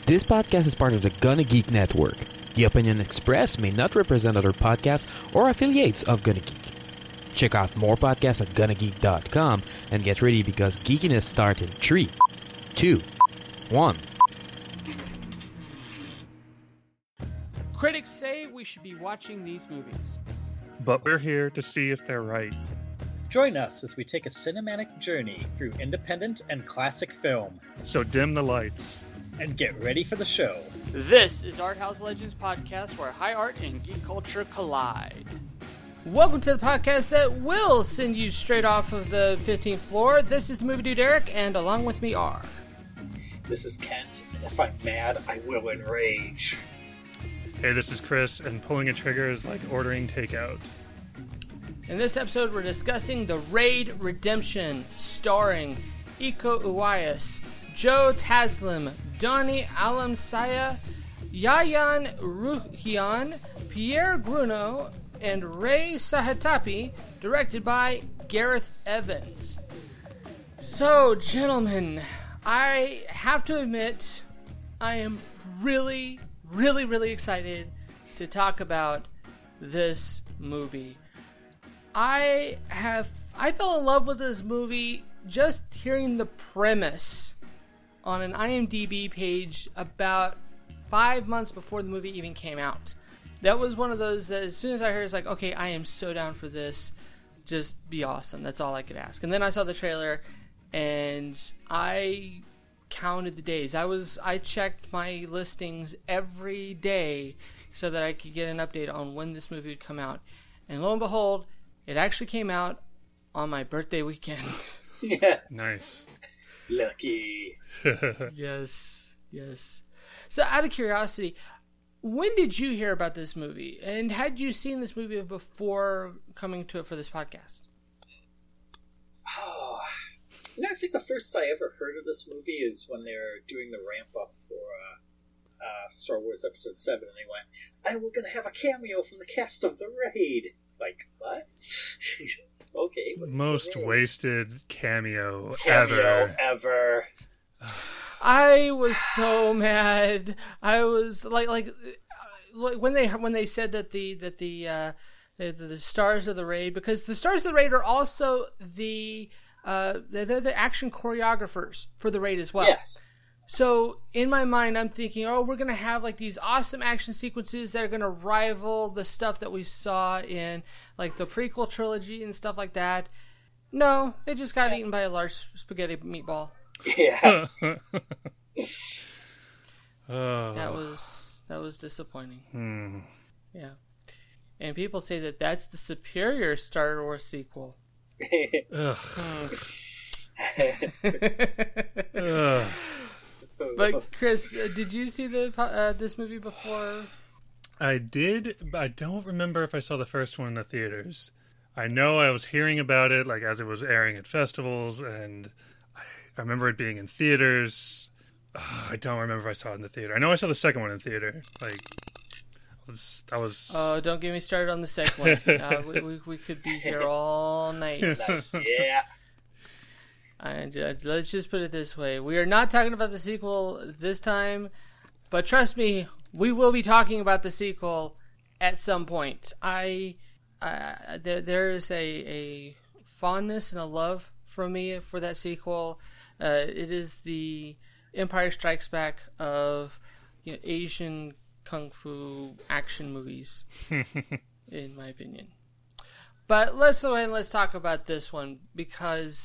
This podcast is part of the Gonna Geek Network. The opinion expressed may not represent other podcasts or affiliates of Gonna Geek. Check out more podcasts at GonnaGeek.com and get ready because geekiness starts in 3, 2, 1. Critics say we should be watching these movies. But we're here to see if they're right. Join us as we take a cinematic journey through independent and classic film. So dim the lights. And get ready for the show. This is Art House Legends podcast where high art and geek culture collide. Welcome to the podcast that will send you straight off of the 15th floor. This is the Movie Dude Eric, and along with me are... This is Kent, and if I'm mad, I will enrage. Hey, this is Chris, and pulling a trigger is like ordering takeout. In this episode, we're discussing The Raid Redemption, starring Iko Uwais, Joe Taslim, Donnie Alamsaya, Yayan Ruhian, Pierre Gruno, and Ray Sahatapi, directed by Gareth Evans. So, gentlemen, I have to admit, I am really excited to talk about this movie. I fell in love with this movie just hearing the premise on an IMDb page about 5 months before the movie even came out. That was one of those that as soon as I heard, it's like, okay, I am so down for this. Just be awesome. That's all I could ask. And then I saw the trailer, and I counted the days. I checked my listings every day so that I could get an update on when this movie would come out. And lo and behold, it actually came out on my birthday weekend. Yeah. Nice. Lucky. Yes. So out of curiosity, when did you hear about this movie? And had you seen this movie before coming to it for this podcast? Oh, I think the first I ever heard of this movie is when they were doing the ramp up for Star Wars Episode 7, and they went, we're going to have a cameo from the cast of The Raid. Like, what? Okay. Most wasted cameo ever. I was so mad. I was like when they said that the stars of the raid, because the stars of the raid are also they're the action choreographers for the raid as well. Yes. So in my mind, I'm thinking, we're gonna have like these awesome action sequences that are gonna rival the stuff that we saw in like the prequel trilogy and stuff like that. No, they just got eaten by a large spaghetti meatball. Yeah. That was disappointing. Yeah. And people say that that's the superior Star Wars sequel. But Chris, did you see this movie before? I did, but I don't remember if I saw the first one in the theaters. I know I was hearing about it like as it was airing at festivals, and I remember it being in theaters. I don't remember if I saw it in the theater. I know I saw the second one in theater. That was. Oh, don't get me started on the second one. We could be here all night. Yeah. And let's just put it this way: we are not talking about the sequel this time, but trust me, we will be talking about the sequel at some point. There is a fondness and a love from me for that sequel. It is the Empire Strikes Back of Asian kung fu action movies, in my opinion. But let's go ahead and let's talk about this one because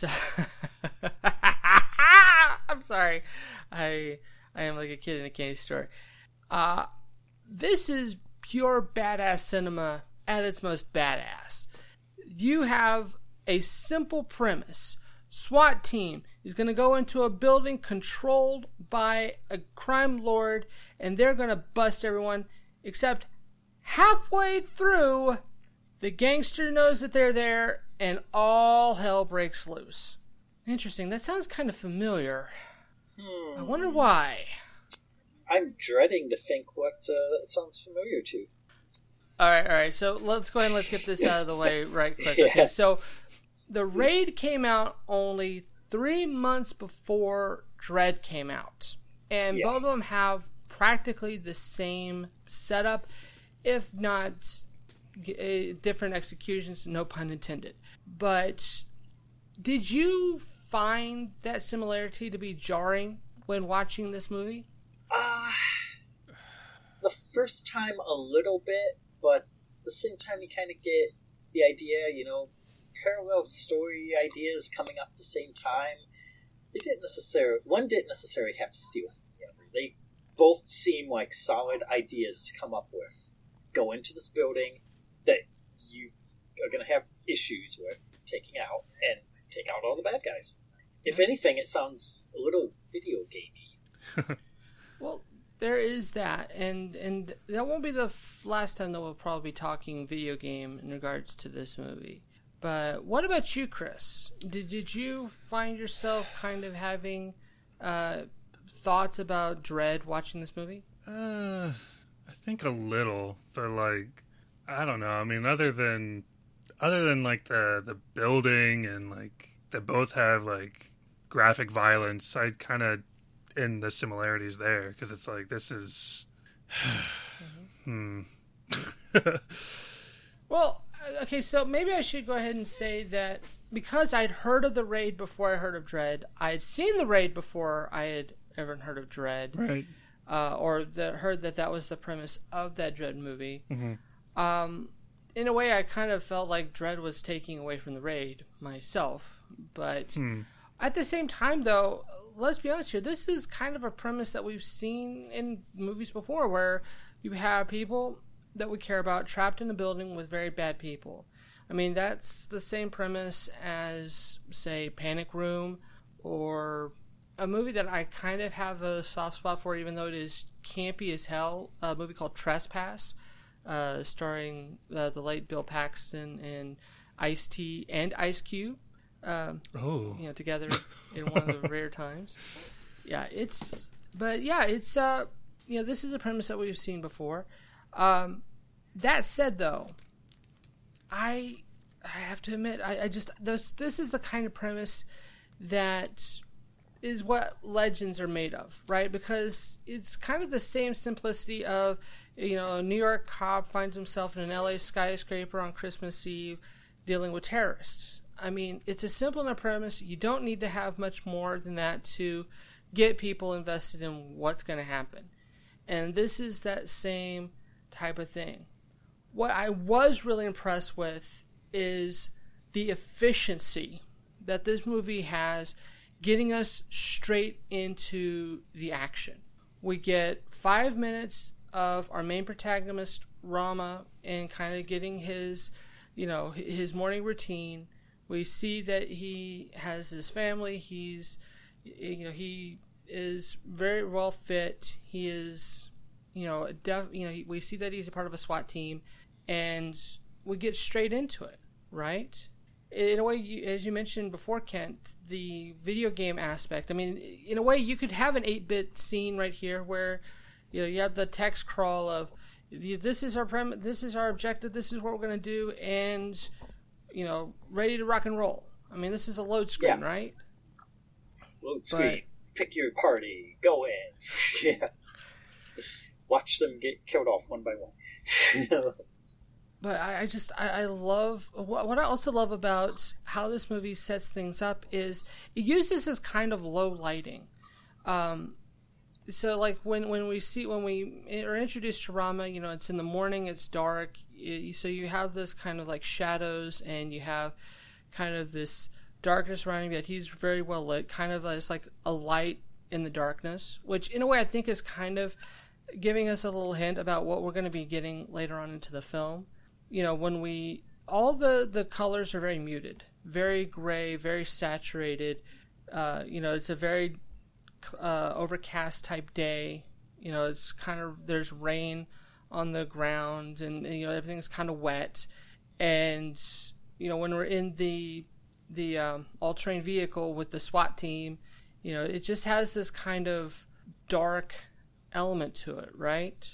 I'm sorry, I am like a kid in a candy store. This is pure badass cinema at its most badass. You have a simple premise. SWAT team is going to go into a building controlled by a crime lord, and they're going to bust everyone, except halfway through, the gangster knows that they're there, and all hell breaks loose. Interesting. That sounds kind of familiar. I wonder why. I'm dreading to think what that sounds familiar to. All right. So let's go ahead and let's get this out of the way right quick. Yeah. Okay, so The Raid came out only 3 months before Dredd came out. And both of them have practically the same setup, if not different executions, no pun intended. But did you find that similarity to be jarring when watching this movie? The first time a little bit, but at the same time you kind of get the idea, parallel story ideas coming up at the same time. One didn't necessarily have to steal from the other. They both seem like solid ideas to come up with. Go into this building that you are going to have issues with taking out, and take out all the bad guys. If anything, it sounds a little video gamey. Well, there is that, and that won't be the last time that we'll probably be talking video game in regards to this movie. But what about you, Chris? Did you find yourself kind of having thoughts about dread watching this movie? I think a little, but like, I don't know. I mean, other than like the building and like they both have like graphic violence, I kind of in the similarities there, because it's like this is Well, okay, so maybe I should go ahead and say that because I'd heard of the Raid before I heard of Dread, I had seen the Raid before I had ever heard of Dread, right? Heard that was the premise of that Dread movie. Mm-hmm. In a way, I kind of felt like Dread was taking away from the Raid myself, but at the same time, though, let's be honest here, this is kind of a premise that we've seen in movies before, where you have people that we care about trapped in a building with very bad people. I mean, that's the same premise as, say, Panic Room, or a movie that I kind of have a soft spot for, even though it is campy as hell, a movie called Trespass, starring the late Bill Paxton and Ice-T and Ice Cube. Together in one of the rare times. This is a premise that we've seen before. That said, though, I have to admit, this is the kind of premise that is what legends are made of, right? Because it's kind of the same simplicity of, a New York cop finds himself in an LA skyscraper on Christmas Eve dealing with terrorists. I mean, it's a simple enough premise. You don't need to have much more than that to get people invested in what's going to happen. And this is that same type of thing. What I was really impressed with is the efficiency that this movie has getting us straight into the action. We get 5 minutes of our main protagonist, Rama, and kind of getting his morning routine. We see that he has his family. He is very well fit. He is, we see that he's a part of a SWAT team, and we get straight into it, right? In a way, as you mentioned before, Kent, the video game aspect. I mean, in a way, you could have an 8-bit scene right here where, you have the text crawl of, this is our premise, this is our objective, this is what we're going to do, and ready to rock and roll. I mean, this is a load screen, right? Load screen. Pick your party. Go in. Yeah. Watch them get killed off one by one. But I love... What I also love about how this movie sets things up is it uses this kind of low lighting. So, like, when we are introduced to Rama, it's in the morning, it's dark, so you have this kind of, like, shadows, and you have kind of this darkness surrounding that he's very well lit, kind of as, like, a light in the darkness, which, in a way, I think is kind of giving us a little hint about what we're going to be getting later on into the film. All the colors are very muted, very gray, very saturated. It's a very overcast type day. It's kind of, there's rain on the ground, and everything's kind of wet. And when we're in the all-terrain vehicle with the SWAT team, it just has this kind of dark element to it, right?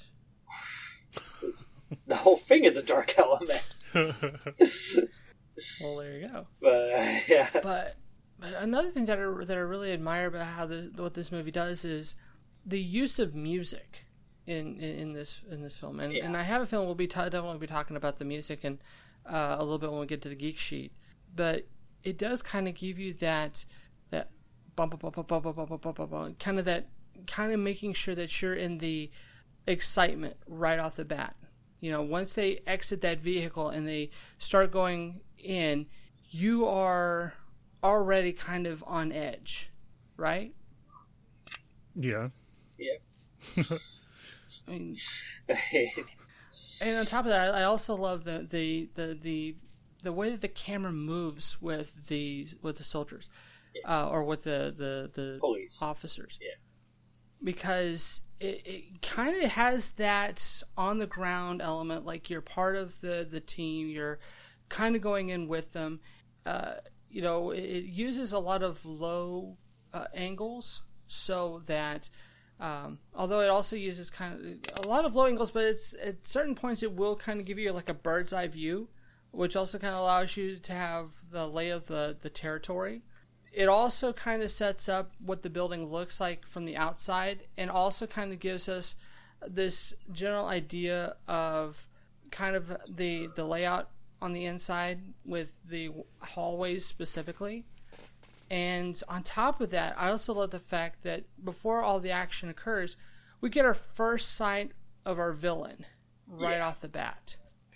The whole thing is a dark element. Well, there you go. Yeah. But another thing that I really admire about what this movie does is the use of music in this film, and I have a feeling we'll be definitely be talking about the music and a little bit when we get to the geek sheet, but it does kind of give you that bump, kind of making sure that you're in the excitement right off the bat. You know, once they exit that vehicle and they start going in, you are already kind of on edge, right? Yeah. Yeah. I mean, and on top of that, I also love the way that the camera moves with the soldiers, or with the police officers. Yeah. Because it kind of has that on the ground element, like you're part of the team, you're kind of going in with them. You know, it uses a lot of low angles, so that although it also uses kind of a lot of low angles, but it's at certain points it will kind of give you like a bird's eye view, which also kind of allows you to have the lay of the territory. It also kind of sets up what the building looks like from the outside, and also kind of gives us this general idea of kind of the layout on the inside with the hallways specifically. And on top of that, I also love the fact that before all the action occurs, we get our first sight of our villain right off the bat.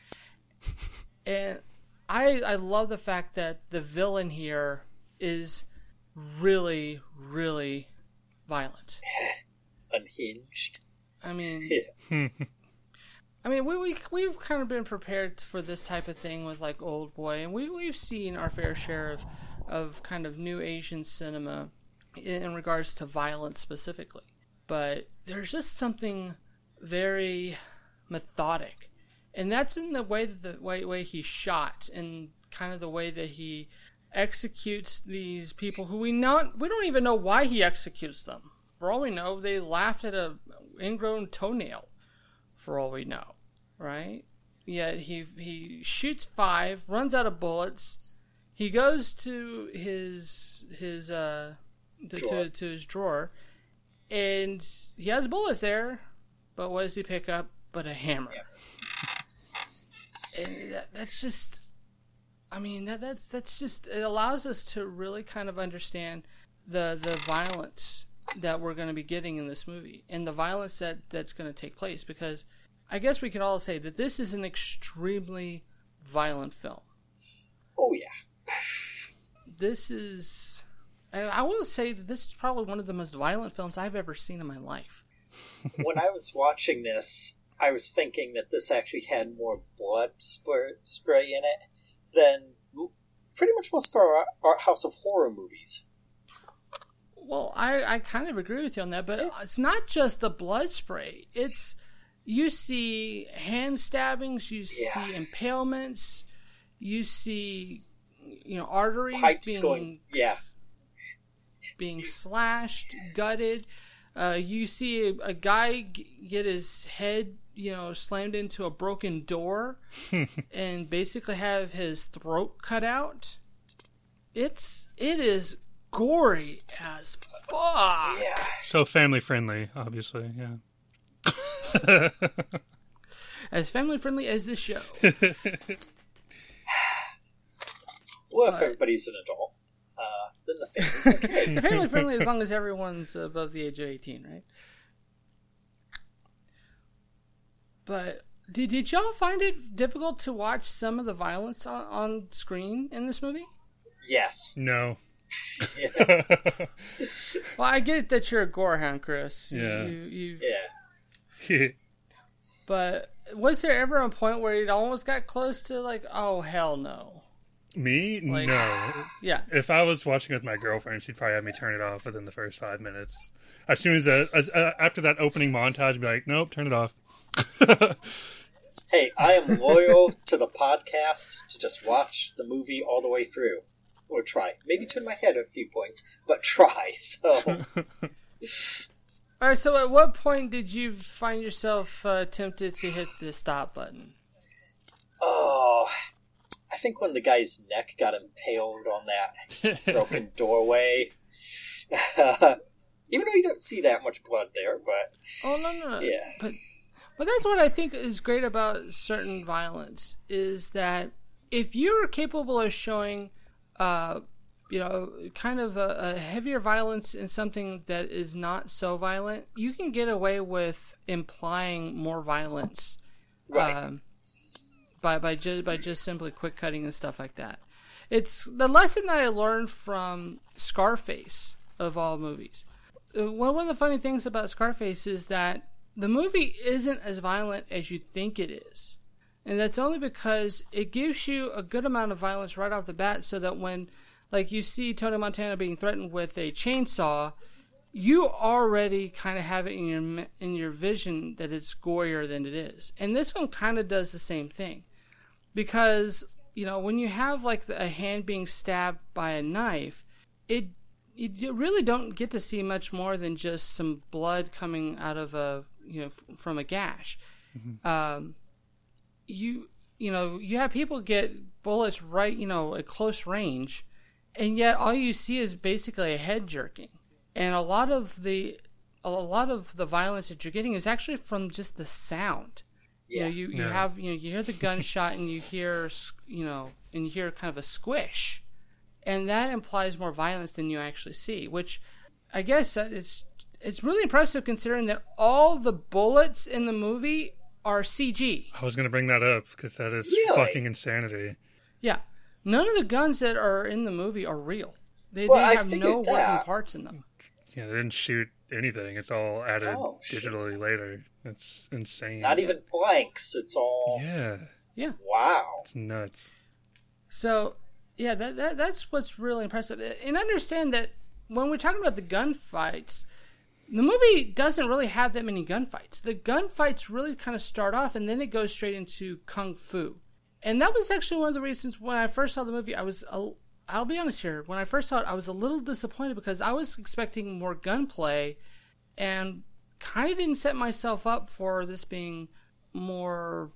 And I love the fact that the villain here is really, really violent. Unhinged. I mean, Yeah. I mean, we've kind of been prepared for this type of thing with like Old Boy, and we've seen our fair share of kind of new Asian cinema in regards to violence specifically. But there's just something very methodic, and that's in the way that the way he's shot, and kind of the way that he executes these people who we don't even know why he executes them. For all we know, they laughed at a ingrown toenail. For all we know, right? Yet he shoots 5, runs out of bullets. He goes to his drawer, and he has bullets there. But what does he pick up? But a hammer. Yeah. And that's just. I mean, that's just, it allows us to really kind of understand the violence that we're going to be getting in this movie, and the violence that's going to take place, because I guess we can all say that this is an extremely violent film. Oh, yeah. This is, I will say that this is probably one of the most violent films I've ever seen in my life. When I was watching this, I was thinking that this actually had more blood spray in it than pretty much most of our House of Horror movies. Well, I kind of agree with you on that, but it's not just the blood spray. It's, you see hand stabbings, you see impalements, you see, arteries Pipes being slashed, gutted. You see a guy get his head, slammed into a broken door and basically have his throat cut out. It is gory as fuck. Yeah. So family friendly, obviously, yeah. As family friendly as this show. Well, if everybody's an adult, then the family's okay. Family friendly as long as everyone's above the age of 18, right? But did y'all find it difficult to watch some of the violence on screen in this movie? Yes. No. Yeah. Well, I get that you're a gorehound, Chris. Yeah. Yeah. But was there ever a point where it almost got close to like, oh, hell no? Me? Like, no. Yeah. If I was watching with my girlfriend, she'd probably have me turn it off within the first 5 minutes. As soon as after that opening montage, I'd be like, nope, turn it off. Hey, I am loyal to the podcast to just watch the movie all the way through. Or try. Maybe turn my head a few points, but try. So. Alright, so at what point did you find yourself tempted to hit the stop button? Oh, I think when the guy's neck got impaled on that broken doorway. Even though you don't see that much blood there, but... Oh, no. Yeah. But that's what I think is great about certain violence, is that if you're capable of showing, kind of a heavier violence in something that is not so violent, you can get away with implying more violence, Right. by just simply quick cutting and stuff like that. It's the lesson that I learned from Scarface, of all movies. One of the funny things about Scarface is that the movie isn't as violent as you think it is. And that's only because it gives you a good amount of violence right off the bat, so that when, like, you see Tony Montana being threatened with a chainsaw, you already kind of have it in your vision that it's gorier than it is. And this one kind of does the same thing. Because, when you have, like, a hand being stabbed by a knife, you really don't get to see much more than just some blood coming out of from a gash. Mm-hmm. You have people get bullets right, at close range, and yet all you see is basically a head jerking. And a lot of the violence that you're getting is actually from just the sound. Yeah. You hear the gunshot and you hear kind of a squish. And that implies more violence than you actually see, which I guess it's really impressive considering that all the bullets in the movie are CG. I was going to bring that up because that is fucking insanity. Yeah. None of the guns that are in the movie are real. They have no working parts in them. Yeah, they didn't shoot anything. It's all added digitally later. It's insane. Not even blanks. It's all... Yeah. Wow. It's nuts. So... yeah, that's what's really impressive. And understand that when we're talking about the gunfights, the movie doesn't really have that many gunfights. The gunfights really kind of start off, and then it goes straight into kung fu. And that was actually one of the reasons when I first saw the movie, I'll be honest here, when I first saw it, I was a little disappointed because I was expecting more gunplay and kind of didn't set myself up for this being more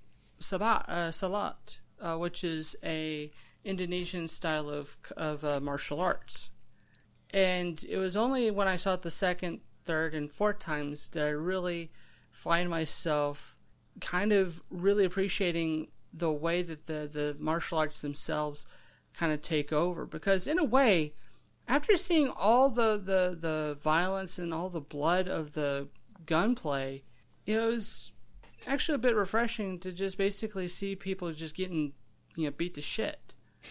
salat, which is a Indonesian style of martial arts. And it was only when I saw it the second, third, and fourth times that I really find myself kind of really appreciating the way that the martial arts themselves kind of take over. Because in a way, after seeing all the violence and all the blood of the gunplay, it was actually a bit refreshing to just basically see people just getting beat to shit.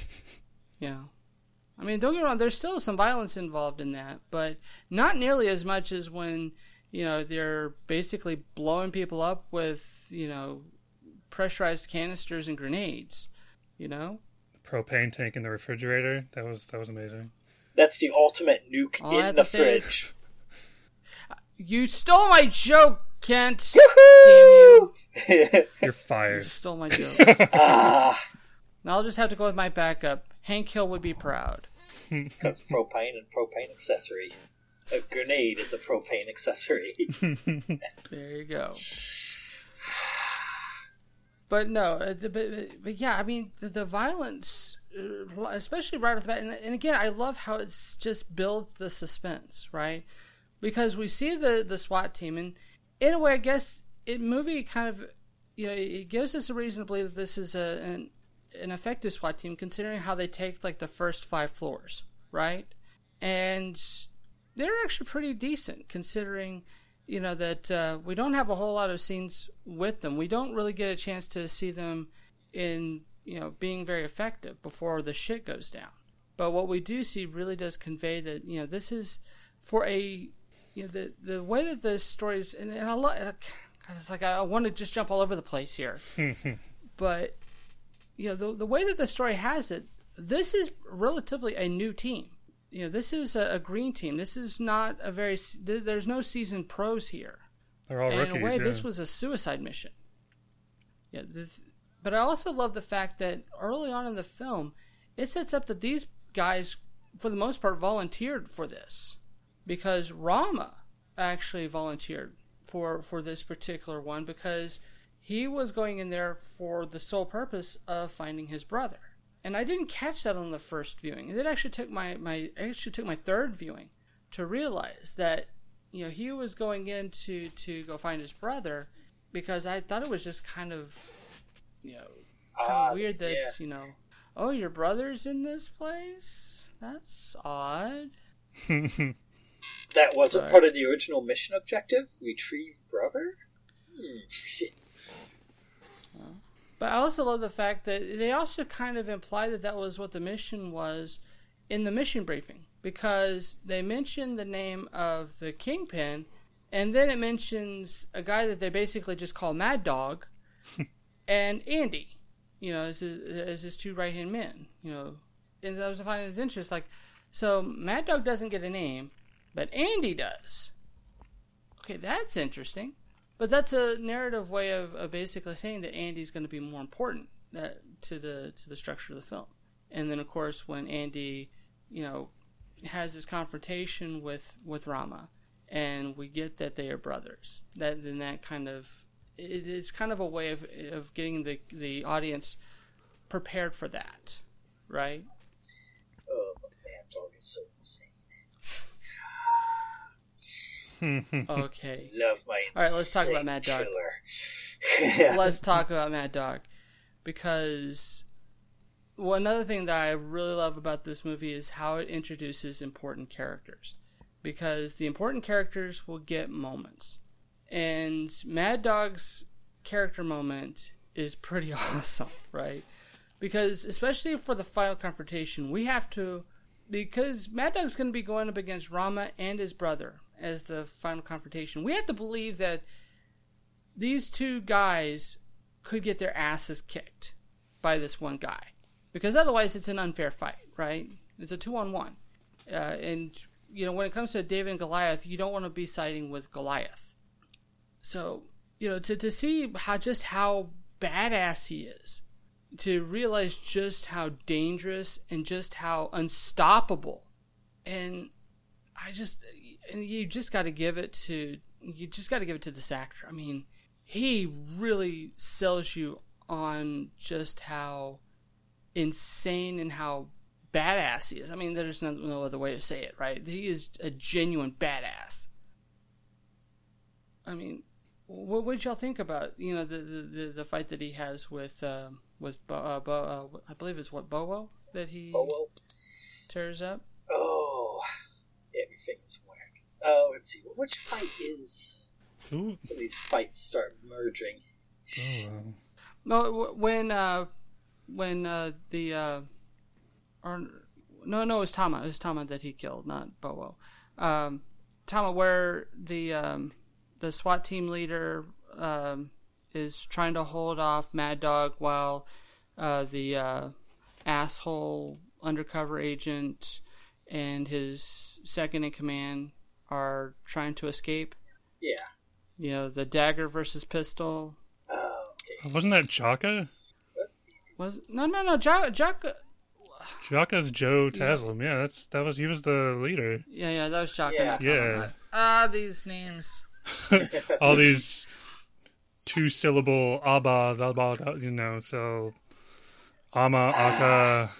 I mean, don't get me wrong, there's still some violence involved in that, but not nearly as much as when, they're basically blowing people up with, pressurized canisters and grenades, The propane tank in the refrigerator, that was amazing. That's the ultimate nuke in the fridge. You stole my joke, Kent! Woo-hoo! Damn you. You're fired. You stole my joke. Now I'll just have to go with my backup. Hank Hill would be proud. Because propane and propane accessory. A grenade is a propane accessory. There you go. But no, but yeah, I mean, the violence, especially right off the bat, and again, I love how it just builds the suspense, right? Because we see the SWAT team, and in a way, I guess, movie kind of, it gives us a reason to believe that this is an effective SWAT team, considering how they take like the first 5 floors, right? And they're actually pretty decent, considering that we don't have a whole lot of scenes with them. We don't really get a chance to see them in being very effective before the shit goes down. But what we do see really does convey that this is for a the way that the story is, and I love. It's like I want to just jump all over the place here, but. The way that the story has it, this is relatively a new team. This is a green team. This is not there's no seasoned pros here. They're all rookies, in a way, this was a suicide mission. Yeah, but I also love the fact that early on in the film, it sets up that these guys, for the most part, volunteered for this. Because Rama actually volunteered for this particular one, because he was going in there for the sole purpose of finding his brother. And I didn't catch that on the first viewing. It actually took my third viewing to realize that he was going in to go find his brother, because I thought it was just kind of weird that, oh, your brother's in this place? That's odd. That wasn't part of the original mission objective? Retrieve brother? But I also love the fact that they also kind of imply that was what the mission was in the mission briefing, because they mention the name of the Kingpin, and then it mentions a guy that they basically just call Mad Dog, and Andy, as his two right-hand men, and I was finding it interesting, so Mad Dog doesn't get a name, but Andy does. Okay, that's interesting. But that's a narrative way of basically saying that Andy's going to be more important to the structure of the film. And then, of course, when Andy, has his confrontation with Rama, and we get that they are brothers, that kind of it's kind of a way of getting the audience prepared for that, right? Oh, but Mad Dog is so insane. Okay. Love my All right, let's talk about Mad Dog. Let's talk about Mad Dog, because another thing that I really love about this movie is how it introduces important characters, because the important characters will get moments, and Mad Dog's character moment is pretty awesome, right? Because especially for the final confrontation, because Mad Dog's going to be going up against Rama and his brother as the final confrontation. We have to believe that these two guys could get their asses kicked by this one guy, because otherwise it's an unfair fight, right? It's a 2-on-1. And, when it comes to David and Goliath, you don't want to be siding with Goliath. So, to see how badass he is, to realize just how dangerous and just how unstoppable, and you just got to give it to this actor. I mean, he really sells you on just how insane and how badass he is. I mean, there's no other way to say it, right? He is a genuine badass. I mean, what did y'all think about the fight that he has with I believe it's Bowo that he tears up? Oh, everything is whack. Let's see. Which fight is? Ooh. Some of these fights start merging. Oh, No, when it was Tama. It was Tama that he killed, not Bowo. Tama, where the SWAT team leader is trying to hold off Mad Dog while the asshole undercover agent and his second in command are trying to escape. Yeah. The dagger versus pistol. Oh, okay. wasn't that Jaka? No, Jaka. Jaka's Joe Taslim. Yeah, he was the leader. Yeah, that was Jaka. Yeah. Yeah. These names. All these 2-syllable Abba, so Ama, Aka.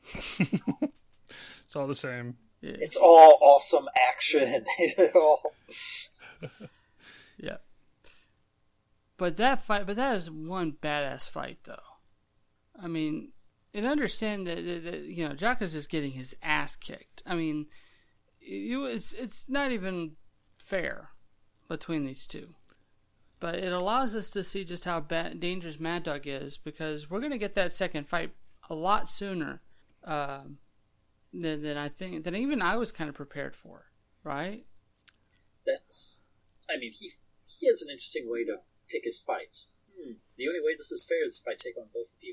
It's all the same. Yeah. It's all awesome action. Yeah. But that is one badass fight, though. I mean, and understand that Jaka's just getting his ass kicked. I mean, it's not even fair between these two. But it allows us to see just how dangerous Mad Dog is, because we're going to get that second fight a lot sooner than even I was kind of prepared for, right? He has an interesting way to pick his fights. The only way this is fair is if I take on both of you.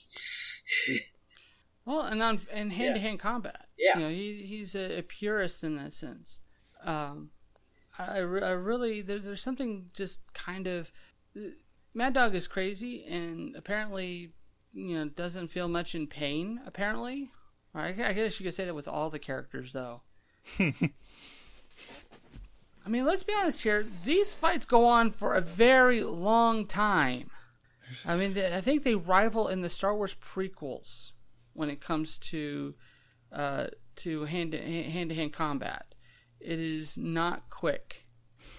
Well, and hand-to-hand combat. Yeah. He's a purist in that sense. I really there's something just kind of Mad Dog is crazy and apparently doesn't feel much in pain. Apparently, I guess you could say that with all the characters, though. I mean, let's be honest here. These fights go on for a very long time. I mean, I think they rival in the Star Wars prequels when it comes to hand-to-hand combat. It is not quick.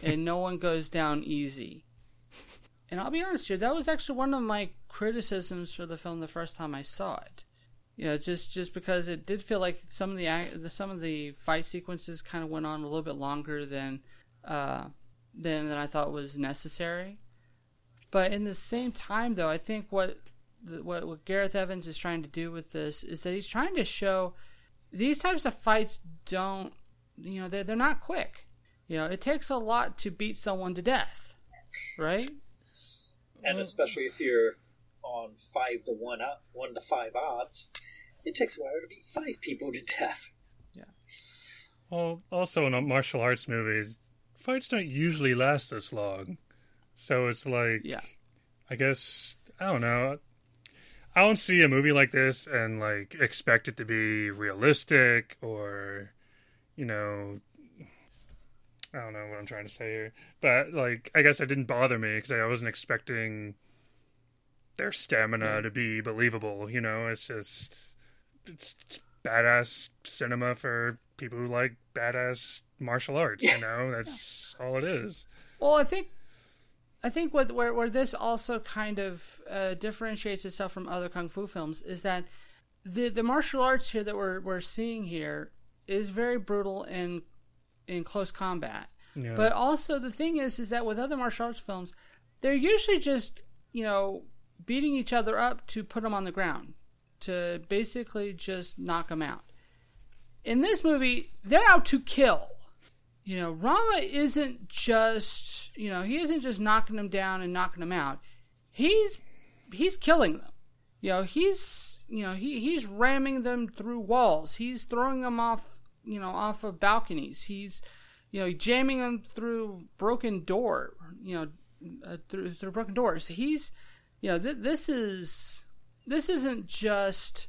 and no one goes down easy. And I'll be honest here, that was actually one of my criticisms for the film the first time I saw it. Just because it did feel like some of the fight sequences kind of went on a little bit longer than I thought was necessary. But in the same time, though, I think what Gareth Evans is trying to do with this is that he's trying to show these types of fights don't, they're not quick. It takes a lot to beat someone to death, right? And especially if you're on 5 to 1 to 5 odds, it takes a while to beat 5 people to death. Yeah. Well, also in martial arts movies, fights don't usually last this long. So it's like, yeah. I guess, I don't know. I don't see a movie like this and like expect it to be realistic or, I don't know what I'm trying to say here. But like, I guess it didn't bother me because I wasn't expecting their stamina to be believable. It's just, it's badass cinema for people who like badass martial arts. That's all it is. Well, I think where this also kind of differentiates itself from other kung fu films is that the martial arts here that we're seeing here is very brutal and in close combat. Yeah. But also the thing is that with other martial arts films, they're usually just beating each other up to put them on the ground, to basically just knock them out. In this movie, they're out to kill. Rama isn't just, he isn't just knocking them down and knocking them out. He's killing them. He's ramming them through walls. He's throwing them off of balconies. He's, jamming them through broken door, through broken doors. He's, this isn't just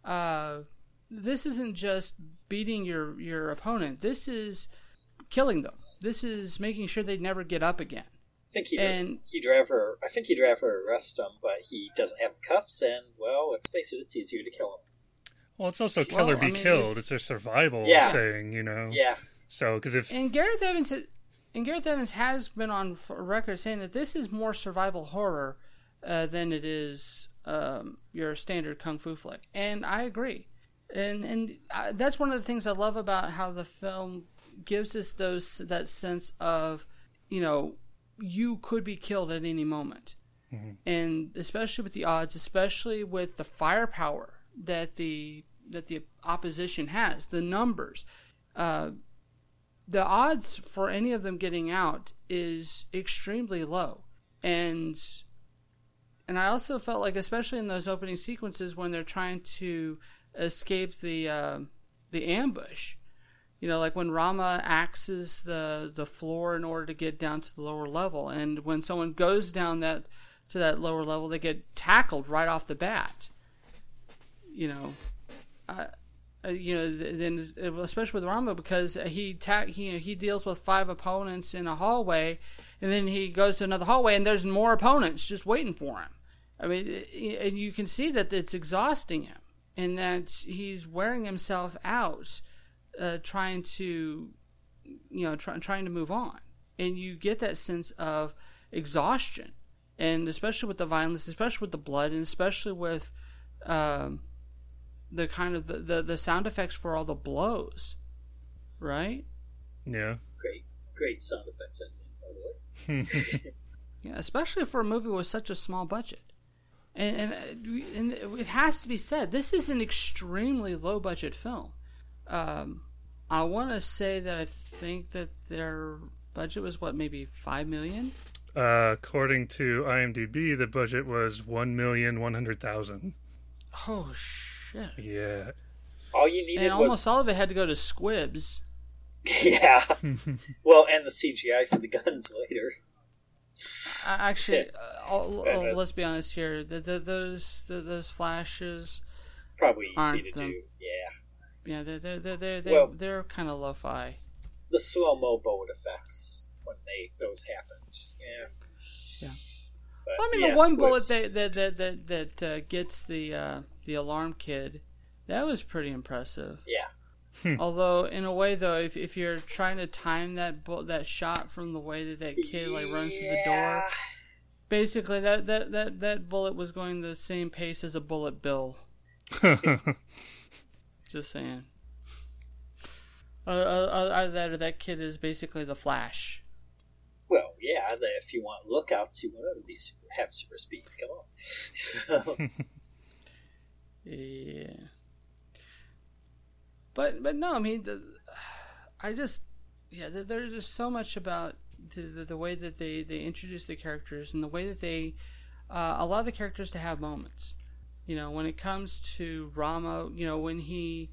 beating your opponent. This is killing them. This is making sure they never get up again. I think he'd rather arrest him, but he doesn't have the cuffs, and well, let's face it, it's easier to kill him. Well, it's also kill or be killed. It's a survival thing, Yeah. So, because Gareth Evans has been on record saying that this is more survival horror than it is your standard kung fu flick, and I agree. And that's one of the things I love about how the film gives us that sense of, you could be killed at any moment. Mm-hmm. And especially with the odds, especially with the firepower that the opposition has, the numbers, the odds for any of them getting out is extremely low. And I also felt like, especially in those opening sequences when they're trying to escape the ambush, like when Rama axes the floor in order to get down to the lower level, and when someone goes down to that lower level, they get tackled right off the bat. Then especially with Rama, because he deals with 5 opponents in a hallway, and then he goes to another hallway, and there's more opponents just waiting for him. I mean, and you can see that it's exhausting him, and that he's wearing himself out, trying to move on, and you get that sense of exhaustion, and especially with the violence, especially with the blood, and especially with the kind of the sound effects for all the blows, right? Yeah. Great sound effects editing, by the way. Yeah, especially for a movie with such a small budget. And it has to be said, this is an extremely low budget film. I want to say that I think that their budget was maybe $5 million. According to IMDb, the budget was $1,100,000. Oh shit! Yeah. All you needed and almost all of it had to go to squibs. Yeah. Well, and the CGI for the guns later. Actually, let's be honest here. Those flashes probably easy to do. Yeah. Yeah, they're kind of lo-fi. The slow-mo bullet effects when those happened. Yeah. But, well, I mean, the one bullet that gets the alarm kid, that was pretty impressive. Yeah. Although, in a way, though, if you're trying to time that shot from the way that kid runs through the door, basically that bullet was going the same pace as a bullet bill. Just saying. That kid is basically the Flash. Well, yeah. If you want lookouts, you want to have super speed. Come on. So. Yeah. But no, I mean, there's just so much about the way that they introduce the characters and the way that they allow the characters to have moments. You know, when it comes to Rama, you know, when he,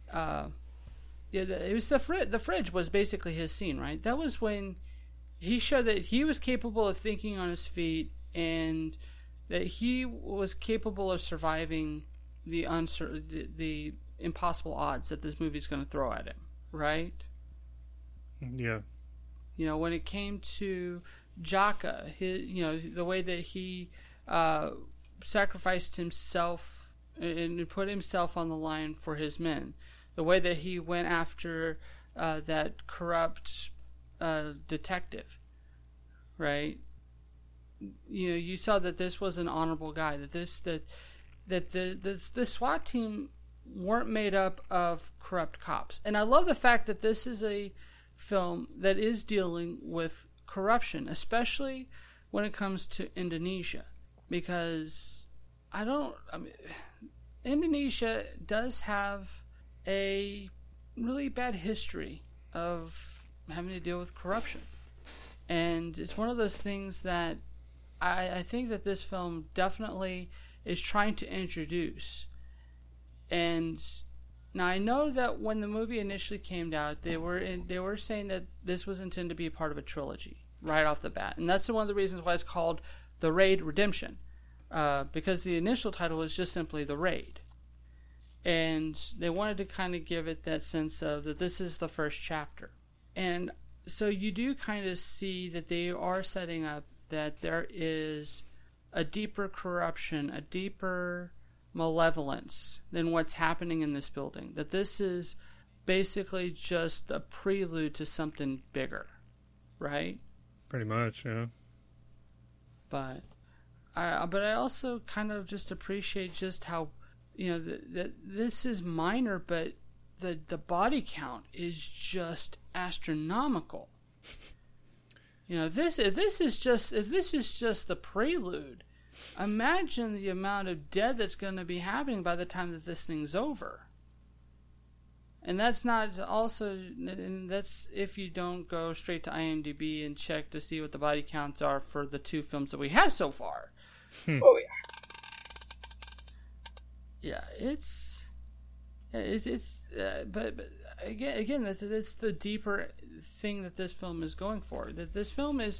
it was the fridge was basically his scene, right? That was when he showed that he was capable of thinking on his feet and that he was capable of surviving the impossible odds that this movie's going to throw at him, right? Yeah. You know, when it came to Jaka, the way that he sacrificed himself and put himself on the line for his men, the way that he went after that corrupt detective, right? You know, you saw that this was an honorable guy. That the SWAT team weren't made up of corrupt cops. And I love the fact that this is a film that is dealing with corruption, especially when it comes to Indonesia, because Indonesia does have a really bad history of having to deal with corruption. And it's one of those things that I think that this film definitely is trying to introduce. And now I know that when the movie initially came out, they were saying that this was intended to be a part of a trilogy right off the bat, and that's one of the reasons why it's called The Raid Redemption, because the initial title was just simply The Raid, and they wanted to kind of give it that sense of that this is the first chapter. And so you do kind of see that they are setting up that there is a deeper corruption, a deeper malevolence than what's happening in this building. That this is basically just a prelude to something bigger, right? Pretty much, yeah. But I also kind of just appreciate just how, you know, that this is minor, but the body count is just astronomical. You know, if this is just the prelude, imagine the amount of dead that's going to be happening by the time that this thing's over. And that's not also, and that's if you don't go straight to IMDb and check to see what the body counts are for the two films that we have so far. Oh yeah. Yeah, but again, that's the deeper thing that this film is going for. That this film is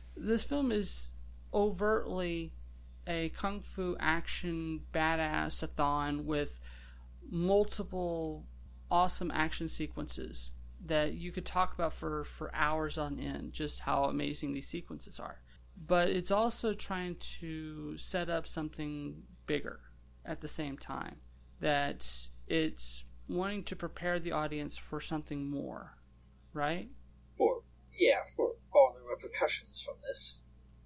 overtly a kung fu action badass-a-thon with multiple awesome action sequences that you could talk about for hours on end, just how amazing these sequences are. But it's also trying to set up something bigger at the same time. That it's wanting to prepare the audience for something more, right? For all the repercussions from this.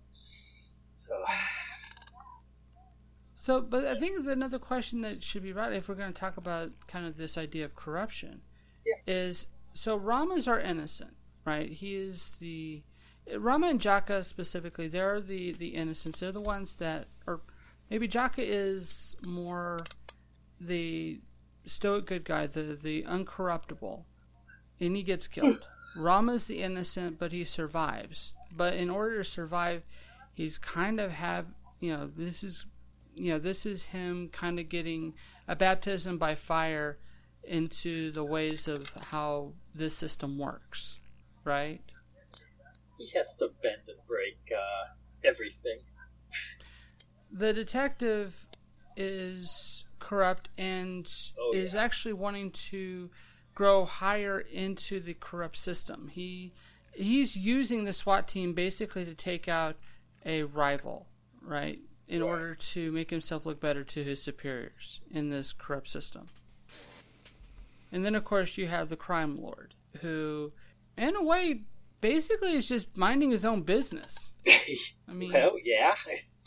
So, but I think another question that should be right, if we're going to talk about kind of this idea of corruption, is, so Ramas are innocent, right? He is Rama and Jaka specifically, they're the innocents. They're the ones that, or maybe Jaka is more the stoic good guy, the uncorruptible, and he gets killed. Rama's the innocent, but he survives. But in order to survive, he's kind of this is him kind of getting a baptism by fire into the ways of how this system works, right? He has to bend and break everything. The detective is corrupt and is actually wanting to grow higher into the corrupt system. He's using the SWAT team basically to take out a rival, right? In order to make himself look better to his superiors in this corrupt system. And then, of course, you have the crime lord, who, in a way, basically is just minding his own business. I mean, well, yeah.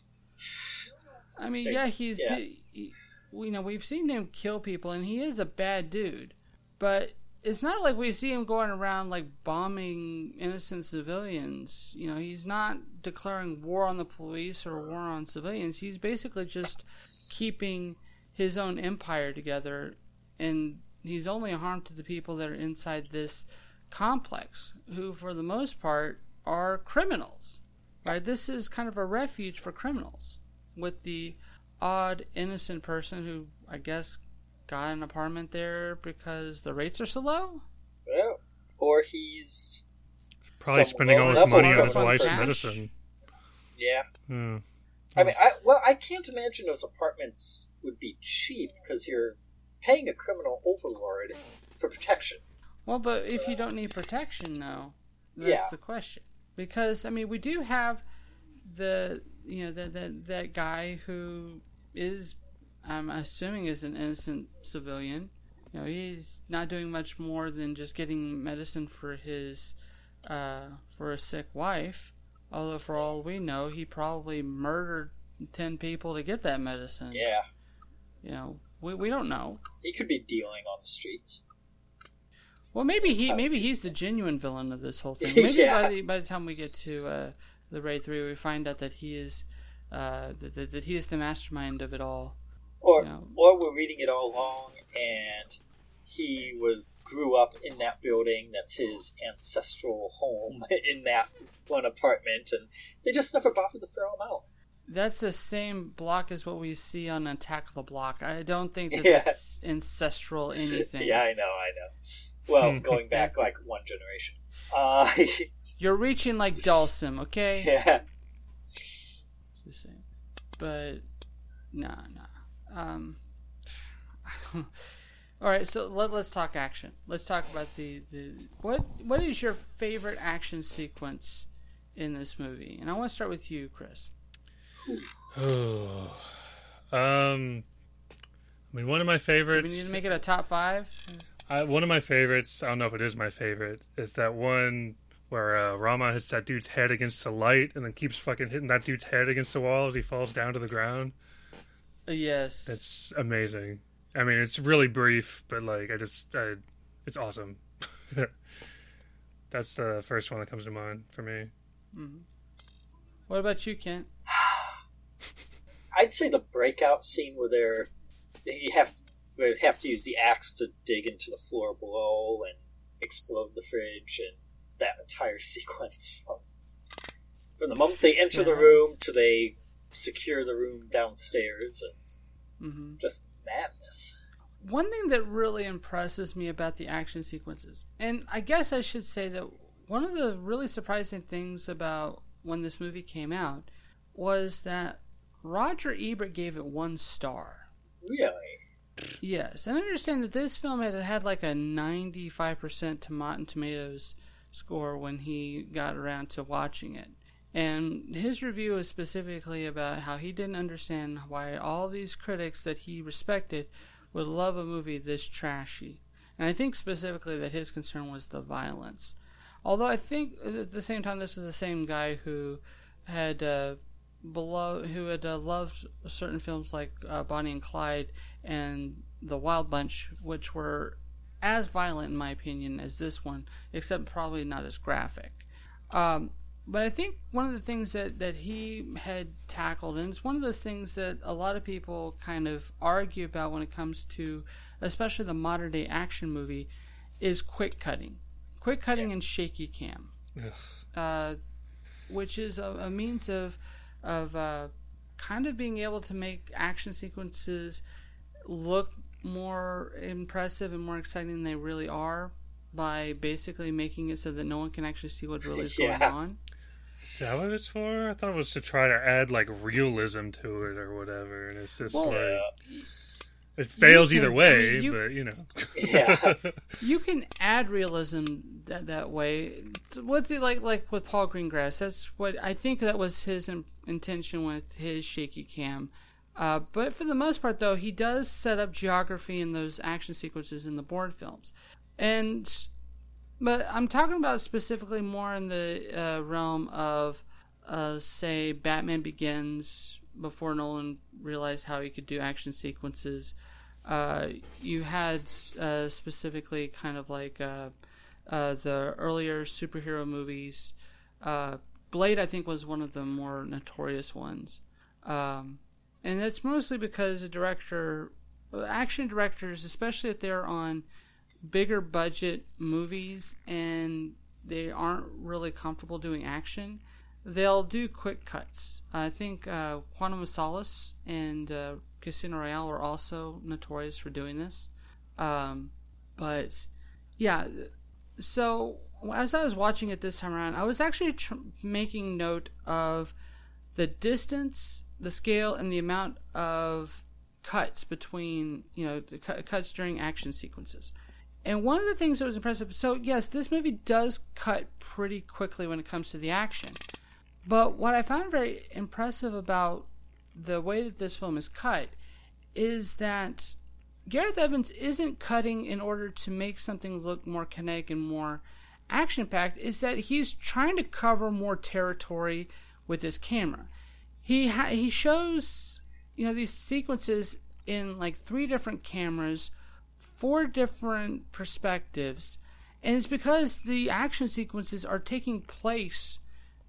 Yeah, we've seen him kill people, and he is a bad dude. But it's not like we see him going around, like, bombing innocent civilians. You know, he's not declaring war on the police or war on civilians. He's basically just keeping his own empire together, and he's only a harm to the people that are inside this complex, who, for the most part, are criminals. Right? This is kind of a refuge for criminals, with the odd innocent person who, I guess, got an apartment there because the rates are so low? Well, or he's probably spending all his money on his wife's medicine. Yeah. Hmm. I mean, I can't imagine those apartments would be cheap because you're paying a criminal overlord for protection. Well, but if you don't need protection, though, that's the question. Because, I mean, we do have that guy who is, I'm assuming, is an innocent civilian. You know, he's not doing much more than just getting medicine for his for a sick wife. Although, for all we know, he probably murdered 10 people to get that medicine. Yeah. You know, we don't know. He could be dealing on the streets. Well, maybe he's the genuine villain of this whole thing. Maybe by the time we get to the Raid 3, we find out that he is that he is the mastermind of it all. Or we're reading it all along, and he grew up in that building. That's his ancestral home in that one apartment, and they just never bothered to throw him out. That's the same block as what we see on Attack the Block. I don't think that's ancestral anything. Yeah, I know. Well, going back like one generation. You're reaching like Dhalsim, okay? Yeah. Just saying. But, nah. All right, so let's talk action. Let's talk about the what is your favorite action sequence in this movie? And I want to start with you, Chris. I mean, one of my favorites. Do we need to make it a top 5? One of my favorites, I don't know if it is my favorite, is that one where Rama hits that dude's head against the light and then keeps fucking hitting that dude's head against the wall as he falls down to the ground. Yes. That's amazing. I mean, it's really brief, but like, it's awesome. That's the first one that comes to mind for me. Mm-hmm. What about you, Kent? I'd say the breakout scene where they have to use the axe to dig into the floor below and explode the fridge, and that entire sequence from the moment they enter the room to they secure the room downstairs, and just madness. One thing that really impresses me about the action sequences, and I guess I should say that one of the really surprising things about when this movie came out was that Roger Ebert gave it 1 star. Really? Yes, and I understand that this film had like a 95% Rotten Tomatoes score when he got around to watching it. And his review was specifically about how he didn't understand why all these critics that he respected would love a movie this trashy. And I think specifically that his concern was the violence. Although I think at the same time this is the same guy who had loved certain films like Bonnie and Clyde and The Wild Bunch, which were as violent in my opinion as this one, except probably not as graphic. But I think one of the things that he had tackled, and it's one of those things that a lot of people kind of argue about when it comes to especially the modern day action movie, is quick cutting and shaky cam, which is a means of kind of being able to make action sequences look more impressive and more exciting than they really are by basically making it so that no one can actually see what really is going on. Is that what it's for? I thought it was to try to add like realism to it or whatever, and it's just it fails either way. But you know, you can add realism that way. What's it like with Paul Greengrass? That's what I think that was his intention with his shaky cam. But for the most part, though, he does set up geography in those action sequences in the Bourne films. But I'm talking about specifically more in the realm of, say, Batman Begins, before Nolan realized how he could do action sequences. You had specifically kind of like the earlier superhero movies. Blade, I think, was one of the more notorious ones. And that's mostly because action directors, especially if they're on bigger budget movies and they aren't really comfortable doing action, they'll do quick cuts. I think Quantum of Solace and Casino Royale were also notorious for doing this. But yeah, so as I was watching it this time around, I was actually making note of the distance, the scale, and the amount of cuts between, the cuts during action sequences. And one of the things that was impressive, so yes, this movie does cut pretty quickly when it comes to the action. But what I found very impressive about the way that this film is cut is that Gareth Evans isn't cutting in order to make something look more kinetic and more action-packed. Is that he's trying to cover more territory with his camera. He shows these sequences in like 3 different cameras, 4 different perspectives, and it's because the action sequences are taking place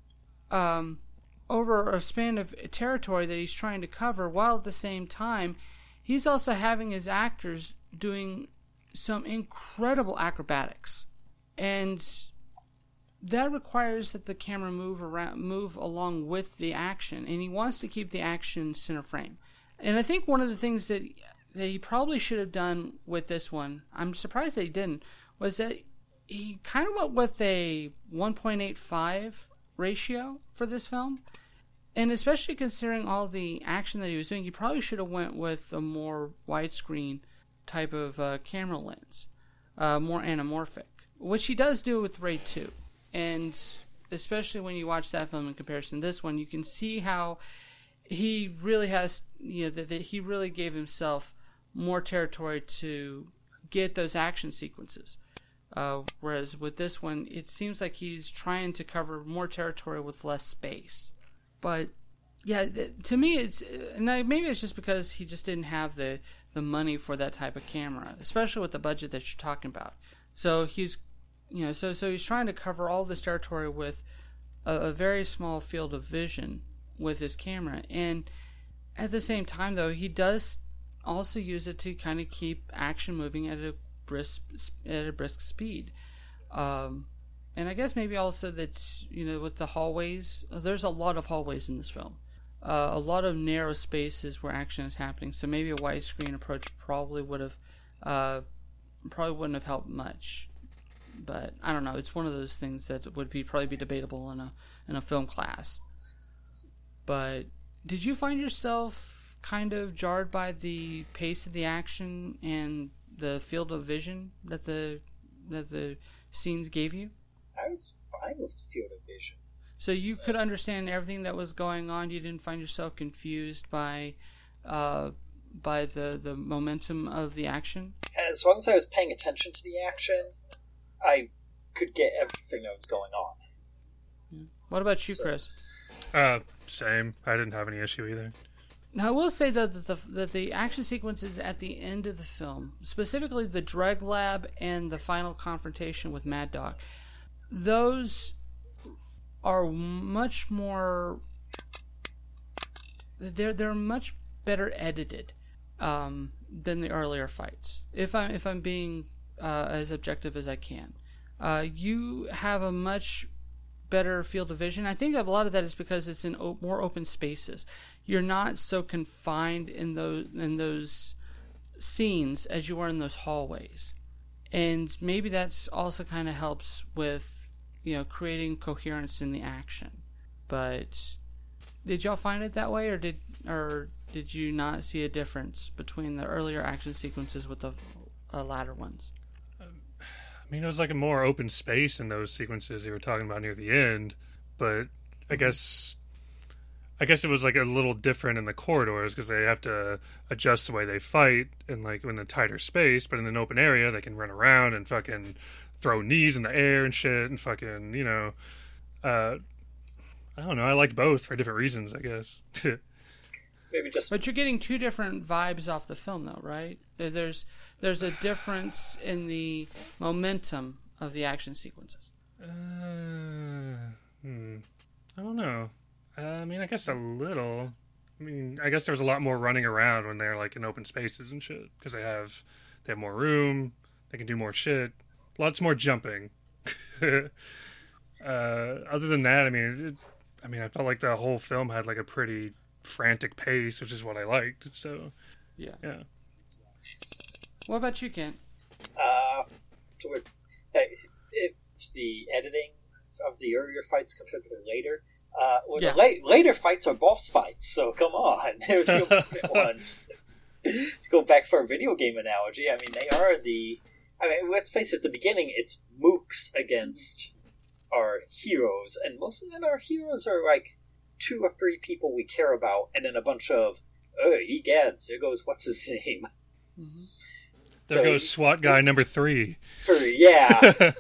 over a span of territory that he's trying to cover, while at the same time he's also having his actors doing some incredible acrobatics, and that requires that the camera move along with the action, and he wants to keep the action center frame. And I think one of the things that he probably should have done with this one, I'm surprised that he didn't, was that he kind of went with a 1.85 ratio for this film. And especially considering all the action that he was doing, he probably should have went with a more widescreen type of camera lens, more anamorphic, which he does do with Raid 2. And especially when you watch that film in comparison to this one, you can see how he really has, that he really gave himself more territory to get those action sequences. Whereas with this one, it seems like he's trying to cover more territory with less space. But yeah, to me, maybe it's just because he just didn't have the money for that type of camera, especially with the budget that you're talking about. So he's, so he's trying to cover all this territory with a very small field of vision with his camera. And at the same time, though, he does also use it to kind of keep action moving at a brisk speed. And I guess maybe also that, with the hallways, there's a lot of hallways in this film. A lot of narrow spaces where action is happening. So maybe a widescreen approach probably wouldn't have helped much. But I don't know. It's one of those things that would probably be debatable in a film class. But did you find yourself kind of jarred by the pace of the action and the field of vision that the scenes gave you? I was fine with the field of vision. So you could understand everything that was going on. You didn't find yourself confused by the momentum of the action? As long as I was paying attention to the action, I could get everything that was going on. Yeah. What about you, Chris? Same. I didn't have any issue either. Now, I will say, though, that the action sequences at the end of the film, specifically the drug lab and the final confrontation with Mad Dog, those are much more... They're much better edited than the earlier fights. If I'm being as objective as I can, you have a much better field of vision. I think that a lot of that is because it's in more open spaces. You're not so confined in those scenes as you are in those hallways, and maybe that's also kind of helps with creating coherence in the action. But did y'all find it that way, or did you not see a difference between the earlier action sequences with the latter ones? I mean, it was like a more open space in those sequences you were talking about near the end, but I guess I guess it was like a little different in the corridors because they have to adjust the way they fight in like in the tighter space, but in an open area they can run around and fucking throw knees in the air and shit and fucking, you know, I don't know. I liked both for different reasons, I guess. Maybe just. But you're getting two different vibes off the film, though, right? There's a difference in the momentum of the action sequences. I don't know. I mean, I guess a little. I mean, I guess there was a lot more running around when they're like in open spaces and shit because they have more room. They can do more shit. Lots more jumping. Other than that, I mean, I felt like the whole film had like a pretty frantic pace, which is what I liked. So, yeah. What about you, Kent? It's the editing of the earlier fights compared to the later. Yeah. The later fights are boss fights, so come on. They're the important ones. To go back for a video game analogy, I mean, they are let's face it, at the beginning, it's mooks against our heroes, and most of them our heroes are like 2 or 3 people we care about, and then a bunch of, egads, there goes, what's his name? Mm-hmm. There goes SWAT guy number 3. Yeah.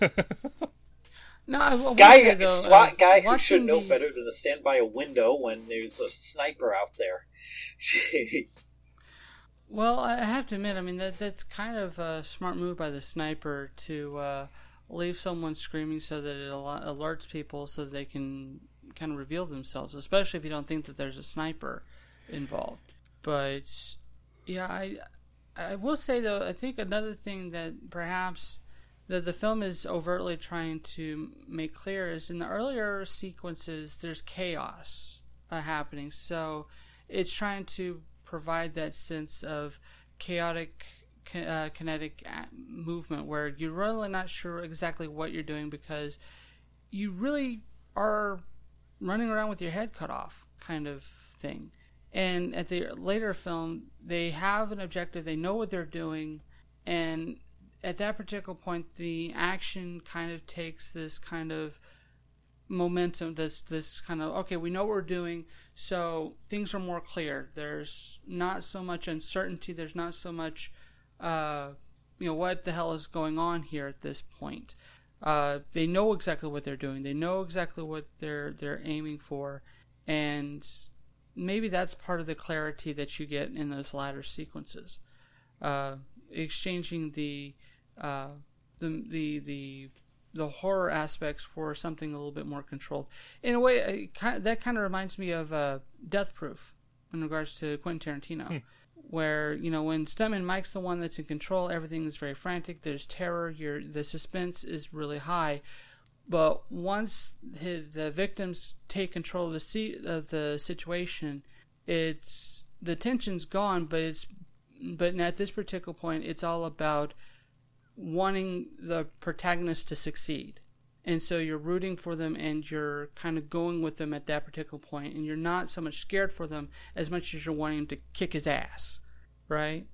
No, I will guy, say, though, SWAT guy who should know the... better than to stand by a window when there's a sniper out there. Jeez. Well, I have to admit, I mean, that's kind of a smart move by the sniper to leave someone screaming so that it alerts people so that they can kind of reveal themselves, especially if you don't think that there's a sniper involved. But, yeah, I will say, though, I think another thing that perhaps that the film is overtly trying to make clear is in the earlier sequences, there's chaos happening. So it's trying to provide that sense of chaotic, kinetic movement where you're really not sure exactly what you're doing because you really are running around with your head cut off kind of thing. And at the later film, they have an objective, they know what they're doing, and at that particular point, the action kind of takes this kind of momentum, this kind of, okay, we know what we're doing, so things are more clear. There's not so much uncertainty. There's not so much, what the hell is going on here at this point. They know exactly what they're doing. They know exactly what they're aiming for, and maybe that's part of the clarity that you get in those latter sequences. Exchanging the horror aspects for something a little bit more controlled. In a way, that kind of reminds me of Death Proof in regards to Quentin Tarantino, where when Stuntman Mike's the one that's in control, everything is very frantic. There's terror. The suspense is really high. But once the victims take control of the situation, the tension's gone. But at this particular point, it's all about wanting the protagonist to succeed. And so you're rooting for them and you're kind of going with them at that particular point. And you're not so much scared for them as much as you're wanting him to kick his ass. Right?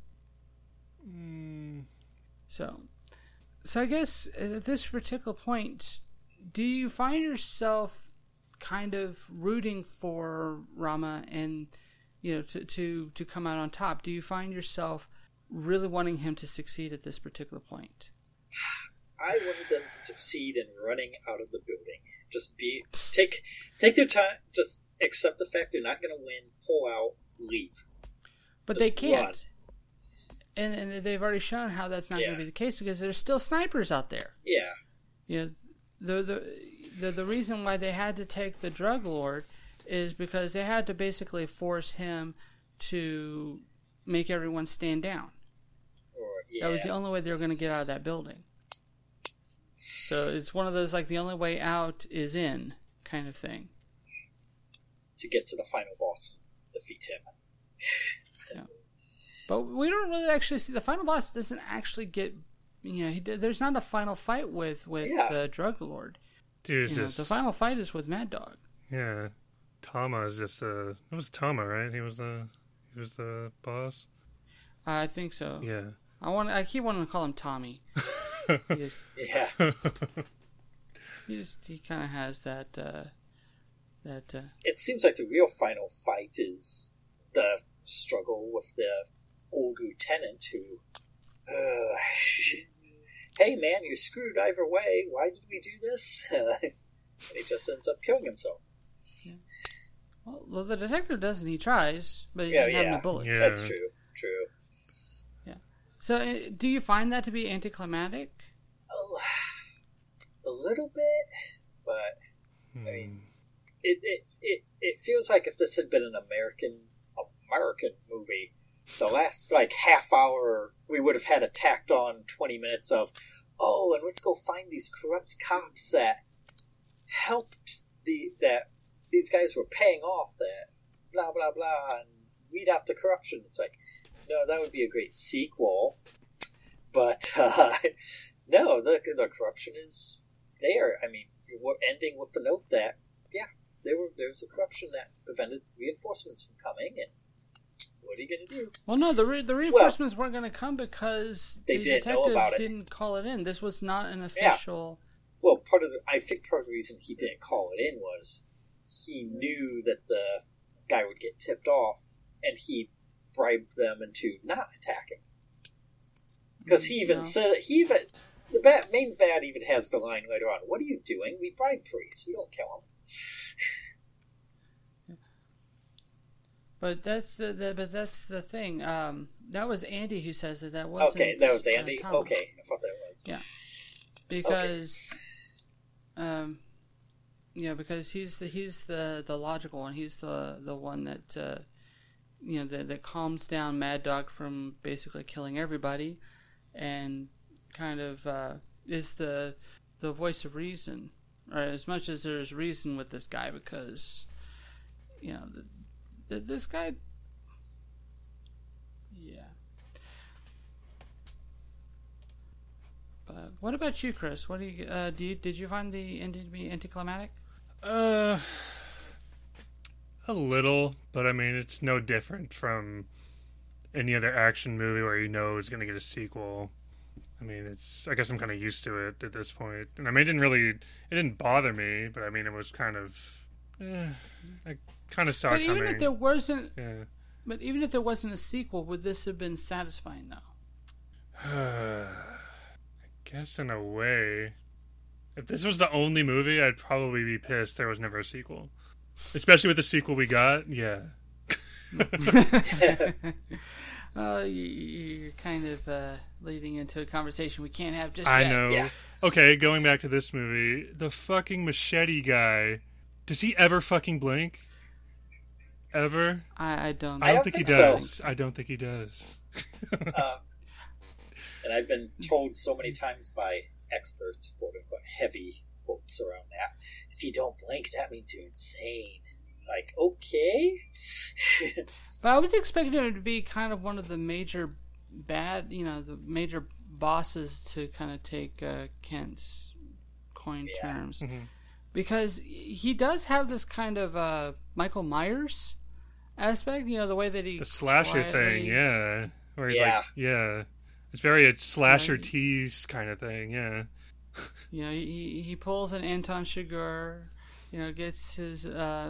So I guess at this particular point, do you find yourself kind of rooting for Rama and to come out on top? Do you find yourself really wanting him to succeed at this particular point? I wanted them to succeed in running out of the building. Just take their time. Just accept the fact they're not going to win. Pull out. Leave. But just they can't. Run. And they've already shown how that's not going to be the case because there's still snipers out there. Yeah. The reason why they had to take the drug lord is because they had to basically force him to make everyone stand down. That was the only way they were going to get out of that building. So it's one of those, like, the only way out is in kind of thing. To get to the final boss. Defeat him. Yeah. But we don't really actually see... The final boss doesn't actually get... there's not a final fight with the drug lord. Dude, the final fight is with Mad Dog. Yeah. Tama is just it was Tama, right? He was the boss. I think so. Yeah. I keep wanting to call him Tommy. Yeah. He kind of has that That It seems like the real final fight is the struggle with the old lieutenant who, hey man, you're screwed either way. Why did we do this? And he just ends up killing himself. well, the detective doesn't. He tries, but he Yeah, doesn't have yeah. any bullets. Yeah. That's true. True. So, do you find that to be anticlimactic? Oh, a little bit, but I mean, it feels like if this had been an American movie, the last like half hour we would have had a tacked on 20 minutes of, oh, and let's go find these corrupt cops that helped that these guys were paying off, that blah blah blah, and weed out the corruption. It's like, no, that would be a great sequel, but no, the corruption is there. I mean, we're ending with the note that there's a corruption that prevented reinforcements from coming, and what are you going to do? Well, no, the reinforcements weren't going to come because they the didn't know detective about it. didn't call it in. This was not an official. Well, I think part of the reason he didn't call it in was he knew that the guy would get tipped off, and he bribed them into not attacking. Because he even said the main bad even has the line later on. What are you doing? We bribe priests. We don't kill them. But that's the thing. That was Andy who says it. That wasn't. Okay, that was Andy. Tom. Okay, I thought that was. Yeah, because, because he's the logical one. He's the one that that calms down Mad Dog from basically killing everybody, and kind of is the voice of reason, right? As much as there's reason with this guy, because this guy, yeah. But what about you, Chris? What do you did you find the ending to be anticlimactic? A little, but I mean, it's no different from any other action movie where you know it's going to get a sequel. I mean, I guess I'm kind of used to it at this point. And I mean, it didn't bother me, but I mean, it was kind of, I kind of saw it coming. Even if there wasn't, yeah. But even if there wasn't a sequel, would this have been satisfying though? I guess in a way. If this was the only movie, I'd probably be pissed there was never a sequel. Especially with the sequel we got, yeah. You're kind of leading into a conversation we can't have just I yet. know. Yeah. Okay, going back to this movie, the fucking machete guy, does he ever fucking blink? Ever? I don't know. I don't think he does. so. I don't think he does. And I've been told so many times by experts, quote unquote, heavy quotes around that, if you don't blink, that means you're insane. Like, okay. But I was expecting him to be kind of one of the major the major bosses to kind of take Kent's coin terms. Mm-hmm. Because he does have this kind of Michael Myers aspect, the way that he... The slasher thing, yeah. Where he's like, yeah. It's very a slasher tease kind of thing, yeah. He pulls an Anton Chigurh, gets his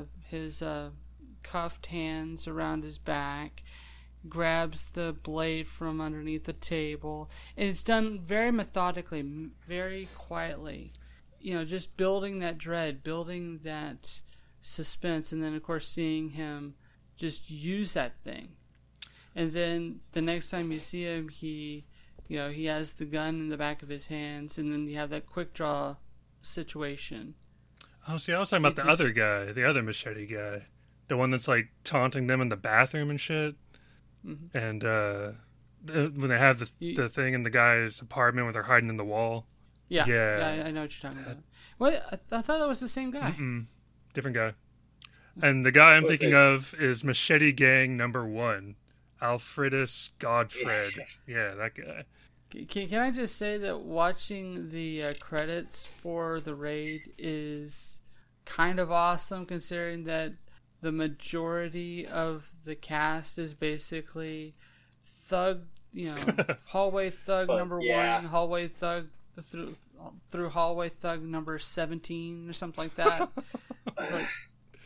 cuffed hands around his back, grabs the blade from underneath the table, and it's done very methodically, very quietly. Just building that dread, building that suspense, and then of course seeing him just use that thing. And then the next time you see him, he has the gun in the back of his hands, and then you have that quick draw situation. Oh, see, I was talking about the other guy, the other machete guy. The one that's, like, taunting them in the bathroom and shit. Mm-hmm. And when they have the thing in the guy's apartment where they're hiding in the wall. Yeah, I know what you're talking about. What? I thought that was the same guy. Different guy. And the guy I'm thinking of is Machete Gang #1. Alfredus Godfred. Yeah, that guy. Can I just say that watching the credits for the raid is kind of awesome, considering that the majority of the cast is basically thug, hallway thug number 1, hallway thug through hallway thug number 17 or something like that.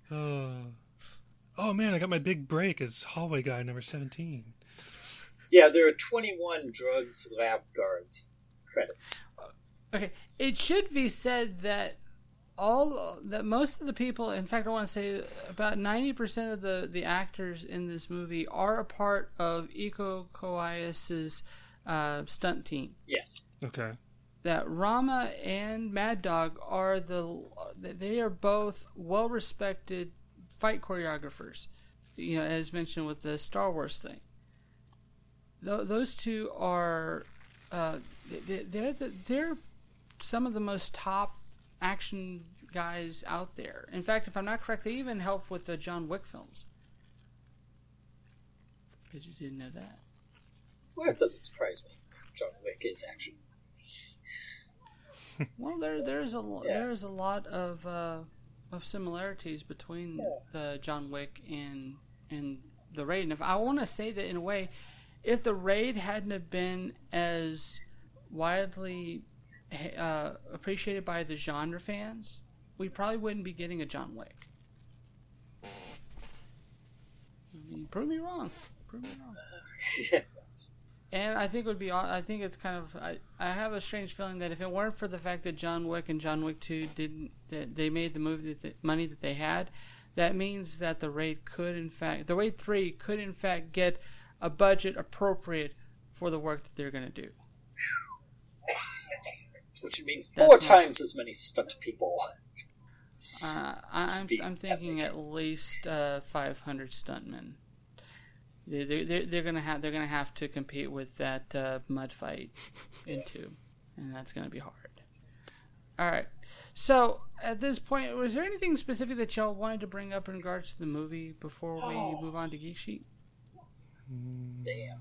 Oh man, I got my big break as hallway guy number 17. Yeah, there are 21 drugs lab guard credits. Okay, it should be said that most of the people, in fact, I want to say about 90% of the actors in this movie are a part of Iko Uwais' stunt team. Yes. Okay. That Rama and Mad Dog they are both well-respected fight choreographers. You know, as mentioned with the Star Wars thing. Those two are they're some of the most top action guys out there. In fact, if I'm not correct, they even helped with the John Wick films. But you didn't know that. Well, it doesn't surprise me. John Wick is action. Well, there's a lot of similarities between the John Wick and the Raid. And if I want to say that in a way, if the Raid hadn't have been as widely appreciated by the genre fans, we probably wouldn't be getting a John Wick. I mean, prove me wrong. And I think it's kind of. I have a strange feeling that if it weren't for the fact that John Wick and John Wick 2 they made the movie money that they had, that means that the Raid 3 could in fact get a budget appropriate for the work that they're going to do. Which would mean 4 times as many stunt people. I'm thinking at least 500 stuntmen. They're gonna have to compete with that mud fight into, and that's gonna be hard. All right. So at this point, was there anything specific that y'all wanted to bring up in regards to the movie before we move on to Geek Sheet? Damn.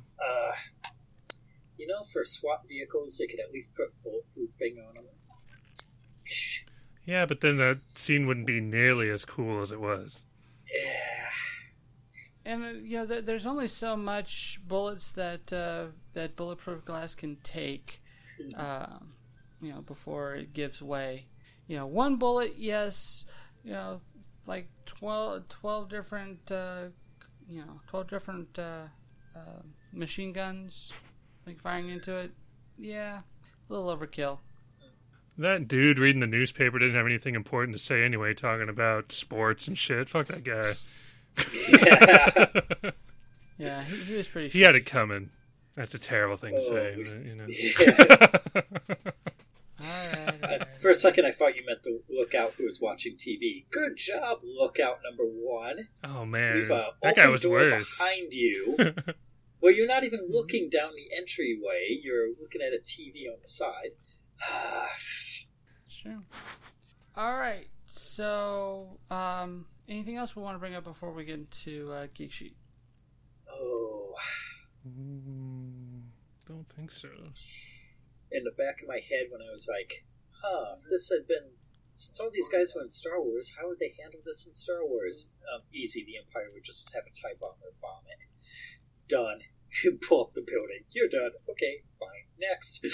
For SWAT vehicles, they could at least put bulletproofing on them. Yeah, but then the scene wouldn't be nearly as cool as it was. Yeah. And there's only so much bullets that bulletproof glass can take, before it gives way. One bullet, yes. Like 12 different, 12 different machine guns, like firing into it. Yeah, a little overkill. That dude reading the newspaper didn't have anything important to say anyway, talking about sports and shit. Fuck that guy. Yeah, he was pretty. He had it coming. That's a terrible thing to say, Yeah. All right. For a second, I thought you meant the lookout who was watching TV. Good job, lookout number 1. Oh man, We've, that guy was worse. Behind you. Well, you're not even looking down the entryway. You're looking at a TV on the side. Sure. All right. So, anything else we want to bring up before we get into Geek Sheet? Don't think so. In the back of my head when I was like, if this had been... Since all these guys were in Star Wars, how would they handle this in Star Wars? Easy, the Empire would just have a TIE bomber bomb it. Done. Pull up the building. You're done. Okay, fine. Next.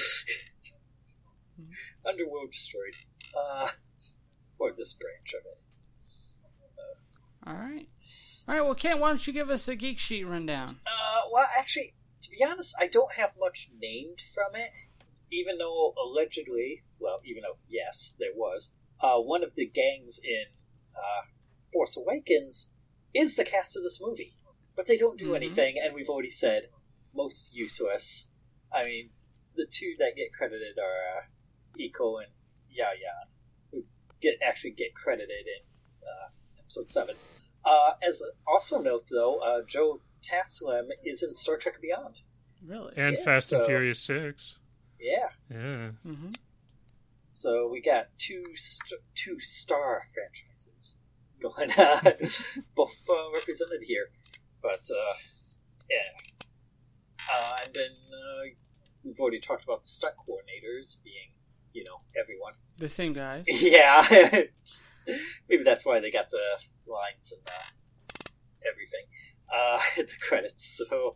Underworld destroyed. Or this branch of it. All right. Well, Kent, why don't you give us a Geek Sheet rundown? Well, actually, to be honest, I don't have much named from it. Even though yes, there was. One of the gangs in Force Awakens is the cast of this movie. But they don't do anything, and we've already said, most useless. I mean, the two that get credited are Iko and Yaya, who get credited in Episode 7. As an also note, though, Joe Taslim is in Star Trek Beyond. Really? And Fast and Furious 6. Yeah. Yeah. Mm-hmm. So we got two star franchises going both represented here. But, yeah. And then we've already talked about the stunt coordinators being, everyone. The same guys. Yeah. Maybe that's why they got the lines and everything. The credits, so...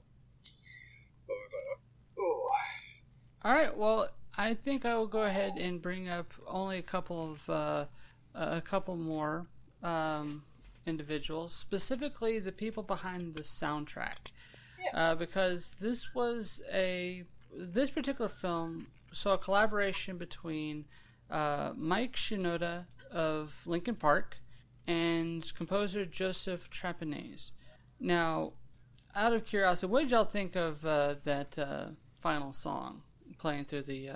All right, well, I think I will go ahead and bring up only a couple more. individuals, specifically the people behind the soundtrack. Yeah. Because this particular film saw a collaboration between Mike Shinoda of Linkin Park and composer Joseph Trapanese. Now, out of curiosity, what did y'all think of that final song playing through the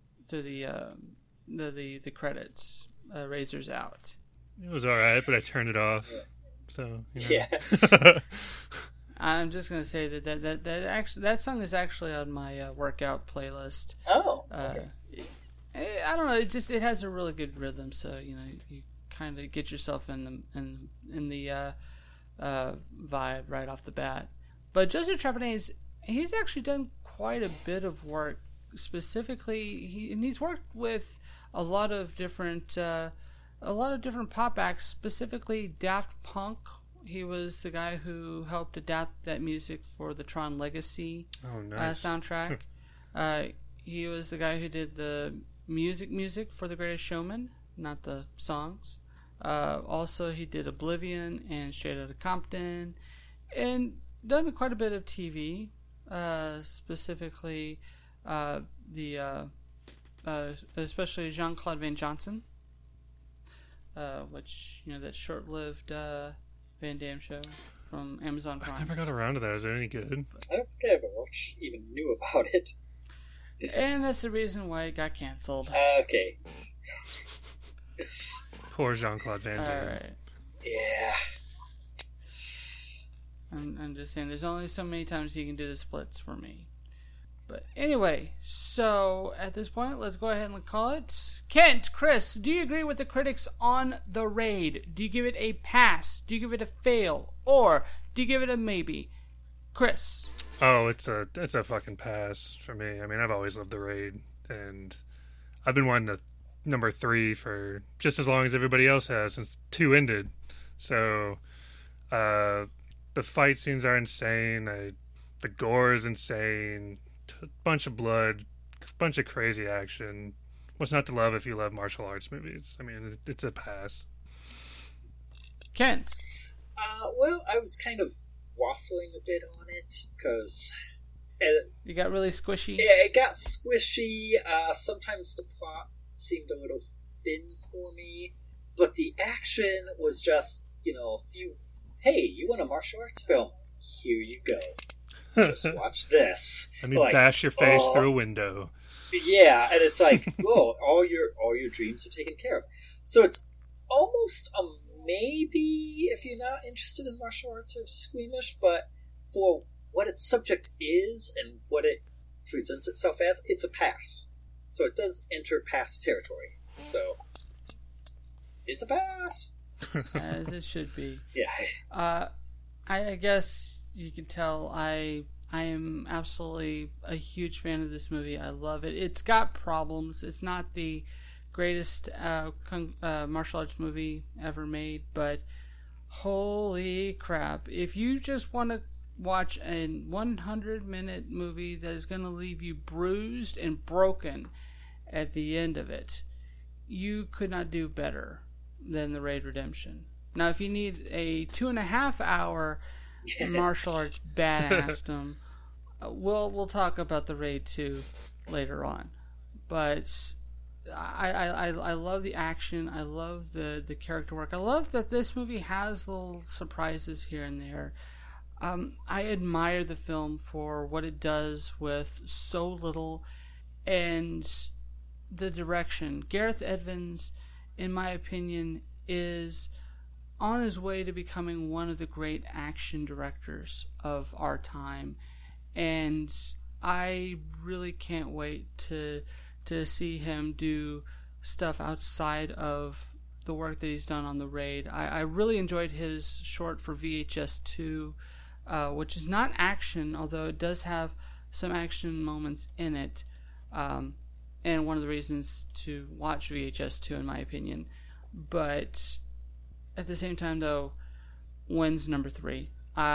credits? Razor's Out. It was all right, but I turned it off. So Yeah. I'm just gonna say that song is actually on my workout playlist. Oh. Okay. I don't know. It has a really good rhythm, so you kind of get yourself in the vibe right off the bat. But Joseph Trapanese, he's actually done quite a bit of work. Specifically, he's worked with a lot of different pop acts. Specifically, Daft Punk. He was the guy who helped adapt that music for the Tron Legacy soundtrack. He was the guy who did the music for The Greatest Showman, not the songs. Also, he did Oblivion and Straight Outta Compton, and done quite a bit of TV, specifically especially Jean-Claude Van Johnson, which that short-lived Van Damme show from Amazon Prime. I never got around to that. Is it any good? I don't think I ever even knew about it. And that's the reason why it got canceled. Okay. Poor Jean-Claude Van Damme. All right. Yeah. I'm just saying, there's only so many times you can do the splits for me. But anyway, so at this point, let's go ahead and call it. Kent, Chris, do you agree with the critics on The Raid? Do you give it a pass? Do you give it a fail? Or do you give it a maybe? Chris? Oh, it's a fucking pass for me. I mean, I've always loved The Raid, and I've been wanting to number 3 for just as long as everybody else has since 2 ended. So, the fight scenes are insane. The gore is insane. Bunch of blood, bunch of crazy action. What's not to love if you love martial arts movies? I mean, it's a pass. Kent? Well, I was kind of waffling a bit on it because you got really squishy. Yeah, it got squishy. Sometimes the plot seemed a little thin for me, but the action was just hey, you want a martial arts film? Here you go. Just watch this. Let me bash your face through a window. Yeah, and it's like, whoa, all your dreams are taken care of. So it's almost a maybe if you're not interested in martial arts or squeamish, but for what its subject is and what it presents itself as, it's a pass. So it does enter pass territory. So it's a pass. As it should be. Yeah. I guess you can tell I am absolutely a huge fan of this movie. I love it. It's got problems. It's not the greatest martial arts movie ever made, but holy crap. If you just want to watch a 100-minute movie that is going to leave you bruised and broken at the end of it, you could not do better than The Raid Redemption. Now, if you need a 2.5-hour martial arts badassdom, we'll talk about The Raid 2 later on. But I love the action. I love the character work. I love that this movie has little surprises here and there. I admire the film for what it does with so little, and the direction. Gareth Edmonds, in my opinion, is on his way to becoming one of the great action directors of our time, and I really can't wait to see him do stuff outside of the work that he's done on The Raid. I really enjoyed his short for VHS 2, which is not action, although it does have some action moments in it, and one of the reasons to watch VHS 2, in my opinion. But at the same time, though, when's number 3?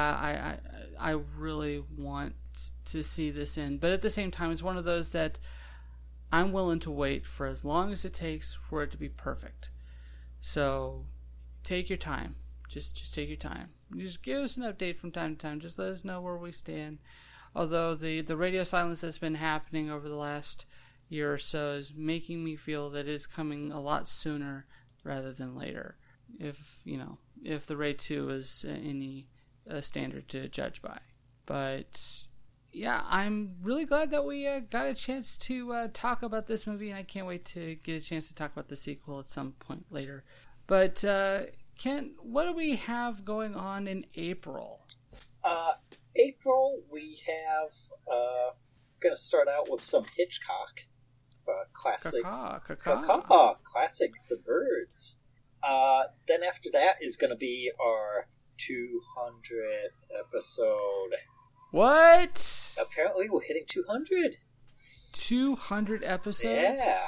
I really want to see this in, but at the same time, it's one of those that I'm willing to wait for as long as it takes for it to be perfect. So take your time. Just take your time. Just give us an update from time to time. Just let us know where we stand. Although the radio silence that's been happening over the last year or so is making me feel that it's coming a lot sooner rather than later. If the Raid 2 is any standard to judge by. But yeah, I'm really glad that we got a chance to talk about this movie, and I can't wait to get a chance to talk about the sequel at some point later. But Kent, what do we have going on in April? April, we have going to start out with some Hitchcock, classic, classic, The Birds. Then after that is going to be our 200th episode. What? Apparently, we're hitting 200. 200 episodes? Yeah.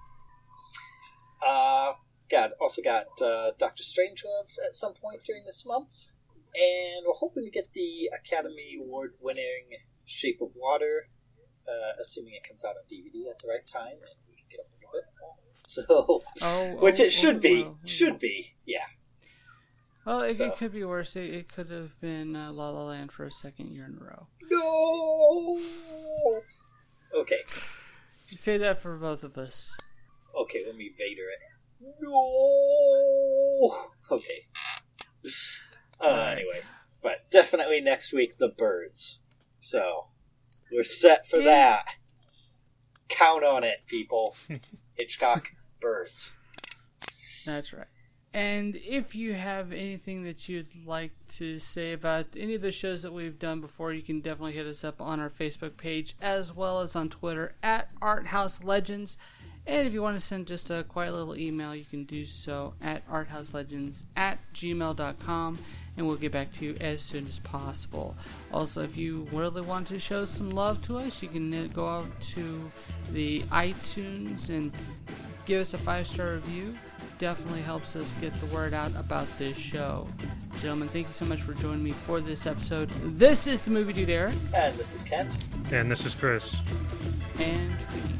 Also got Dr. Strangelove at some point during this month. And we're hoping to get the Academy Award-winning Shape of Water, assuming it comes out on DVD at the right time, and we can get a little bit. So, which it should be. Should be, yeah. Well, it could be worse. It could have been La La Land for a second year in a row. No! Okay. Say that for both of us. Okay, let me Vader it. No! Okay. Anyway, but definitely next week, The Birds. So, we're set for that. Count on it, people. Hitchcock, Birds. That's right. And if you have anything that you'd like to say about any of the shows that we've done before, you can definitely hit us up on our Facebook page as well as on Twitter at ArthouseLegends. And if you want to send just a quiet little email, you can do so at arthouselegends@gmail.com, and we'll get back to you as soon as possible. Also, if you really want to show some love to us, you can go out to the iTunes and give us a 5-star review. Definitely helps us get the word out about this show. Gentlemen, thank you so much for joining me for this episode. This is the Movie Dude Eric. And this is Kent. And this is Chris. And Feed.